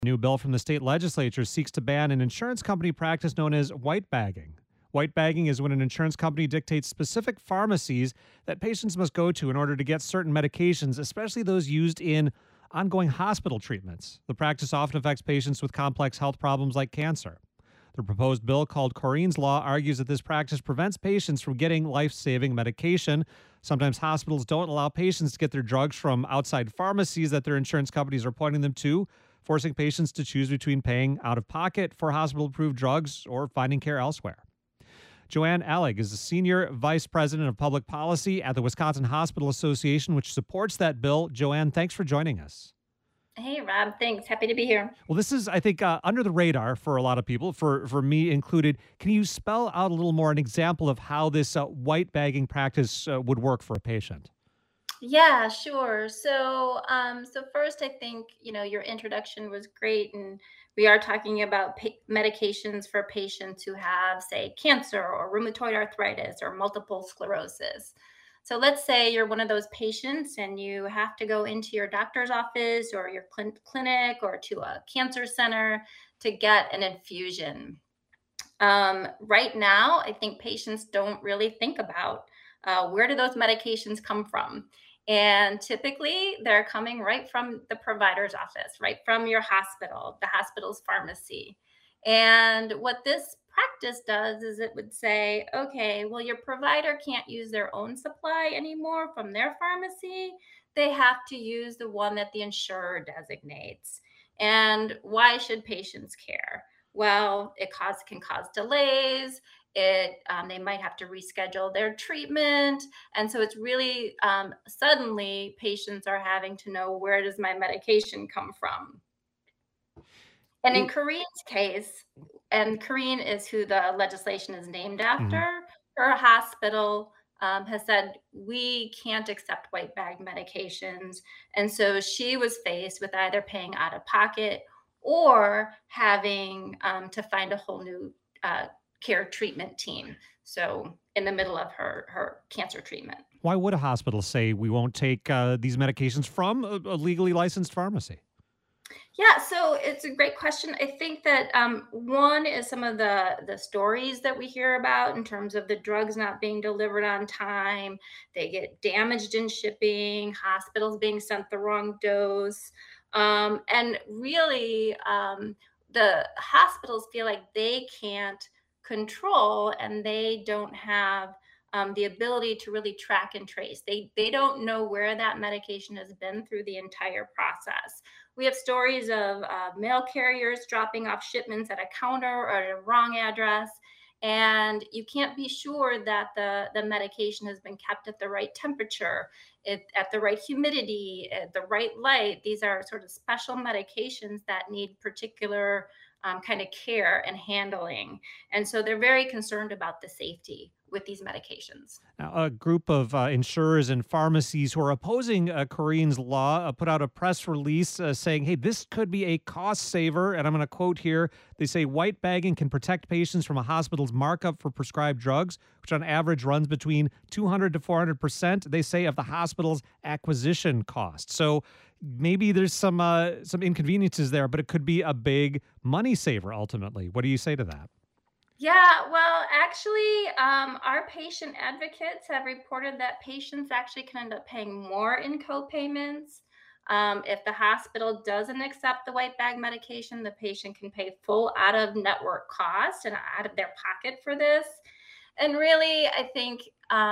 New bill from the state legislature seeks to ban an insurance company practice known as white bagging. White bagging is when an insurance company dictates specific pharmacies that patients must go to in order to get certain medications, especially those used in ongoing hospital treatments. The practice often affects patients with complex health problems like cancer. The proposed bill, called Corrine's Law, argues that this practice prevents patients from getting life saving medication. Sometimes hospitals don't allow patients to get their drugs from outside pharmacies that their insurance companies are pointing them to, forcing patients to choose between paying out of pocket for hospital approved drugs or finding care elsewhere. Joanne Allig is the Senior Vice President of Public Policy at the Wisconsin Hospital Association, which supports that bill. Joanne, thanks for joining us. Hey, Rob. Thanks. Happy to be here. Well, this is, I think, under the radar for a lot of people, for me included. Can you spell out a little more an example of how this white bagging practice would work for a patient? Yeah, sure. So first, I think your introduction was great, and we are talking about medications for patients who have, say, cancer or rheumatoid arthritis or multiple sclerosis. So let's say you're one of those patients, and you have to go into your doctor's office or your clinic or to a cancer center to get an infusion. Right now, I think patients don't really think about where do those medications come from. And typically, they're coming right from the provider's office, right from your hospital, the hospital's pharmacy. And what this practice does is it would say, okay, well, your provider can't use their own supply anymore from their pharmacy. They have to use the one that the insurer designates. And why should patients care? Well, can cause delays. They might have to reschedule their treatment, and so it's really suddenly patients are having to know, where does my medication come from? And in Kareen's case, and Kareen is who the legislation is named Mhm. after, her hospital has said, we can't accept white bag medications. And so she was faced with either paying out of pocket or having to find a whole new care treatment team. So in the middle of her cancer treatment. Why would a hospital say we won't take these medications from a legally licensed pharmacy? Yeah, so it's a great question. I think that one is some of the stories that we hear about in terms of the drugs not being delivered on time. They get damaged in shipping, hospitals being sent the wrong dose, and really the hospitals feel like they can't control, and they don't have the ability to really track and trace. They don't know where that medication has been through the entire process. We have stories of mail carriers dropping off shipments at a counter or at a wrong address. And you can't be sure that the medication has been kept at the right temperature, at the right humidity, at the right light. These are sort of special medications that need particular kind of care and handling. And so they're very concerned about the safety with these medications. Now, a group of insurers and pharmacies who are opposing Corrine's Law put out a press release saying, hey, this could be a cost saver. And I'm going to quote here. They say white bagging can protect patients from a hospital's markup for prescribed drugs, which on average runs between 200 to 400%, they say, of the hospital's acquisition cost. So maybe there's some inconveniences there, but it could be a big money saver ultimately. What do you say to that? Yeah, well, actually, our patient advocates have reported that patients actually can end up paying more in co-payments. If the hospital doesn't accept the white bag medication, the patient can pay full out of network cost and out of their pocket for this. And really, I think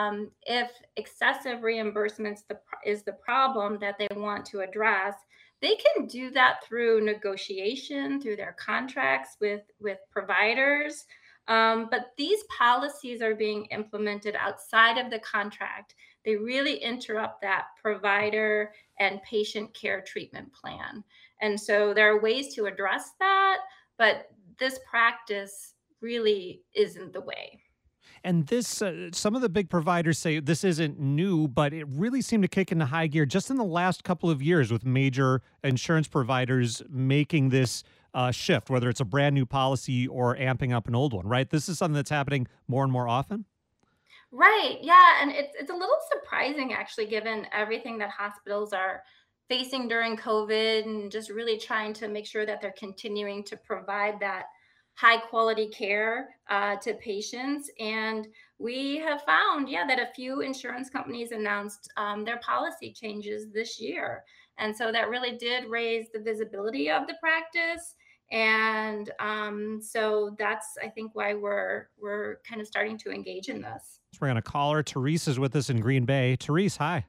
if excessive reimbursements is the problem that they want to address, they can do that through negotiation, through their contracts with providers. But these policies are being implemented outside of the contract. They really interrupt that provider and patient care treatment plan. And so there are ways to address that, but this practice really isn't the way. And this, some of the big providers say this isn't new, but it really seemed to kick into high gear just in the last couple of years with major insurance providers making this shift, whether it's a brand new policy or amping up an old one, right? This is something that's happening more and more often. Right. Yeah. And it's a little surprising, actually, given everything that hospitals are facing during COVID and just really trying to make sure that they're continuing to provide that high quality care to patients. And we have found, yeah, that a few insurance companies announced their policy changes this year. And so that really did raise the visibility of the practice. And so that's, I think, why we're kind of starting to engage in this. So we're going to call her. Therese is with us in Green Bay. Therese, hi.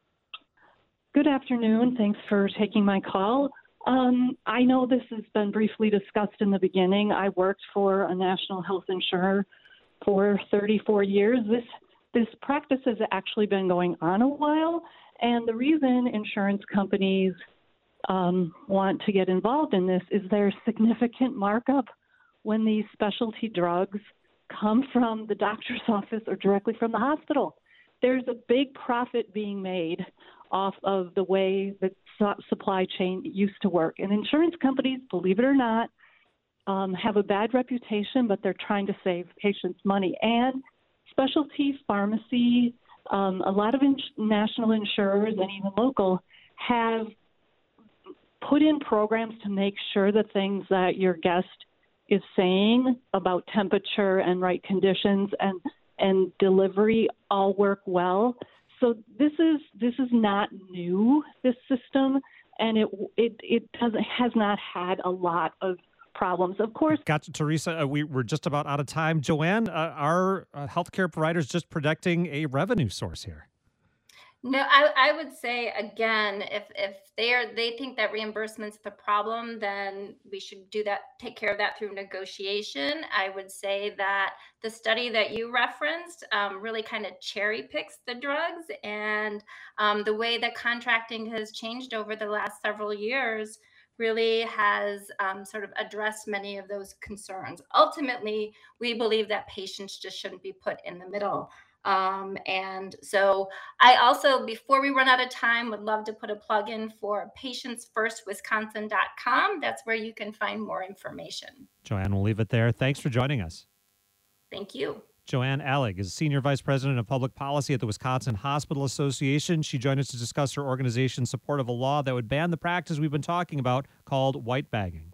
Good afternoon. Thanks for taking my call. I know this has been briefly discussed in the beginning. I worked for a national health insurer for 34 years. This practice has actually been going on a while, and the reason insurance companies want to get involved in this is there's significant markup when these specialty drugs come from the doctor's office or directly from the hospital. There's a big profit being made off of the way the supply chain used to work. And insurance companies, believe it or not, have a bad reputation, but they're trying to save patients money. And specialty pharmacy, a lot of national insurers and even local have put in programs to make sure the things that your guest is saying about temperature and right conditions and delivery all work well. So this is not new, this system, and it has not had a lot of problems. Of course. Gotcha, Teresa. We're just about out of time. Joanne, are healthcare providers just protecting a revenue source here? No, I would say again, if they think that reimbursement's the problem, then we should take care of that through negotiation. I would say that the study that you referenced really kind of cherry picks the drugs, and the way that contracting has changed over the last several years really has sort of addressed many of those concerns. Ultimately, we believe that patients just shouldn't be put in the middle. And so I also, before we run out of time, would love to put a plug in for patientsfirstwisconsin.com. That's where you can find more information. Joanne, we'll leave it there. Thanks for joining us. Thank you. Joanne Allig is Senior Vice President of Public Policy at the Wisconsin Hospital Association. She joined us to discuss her organization's support of a law that would ban the practice we've been talking about called white bagging.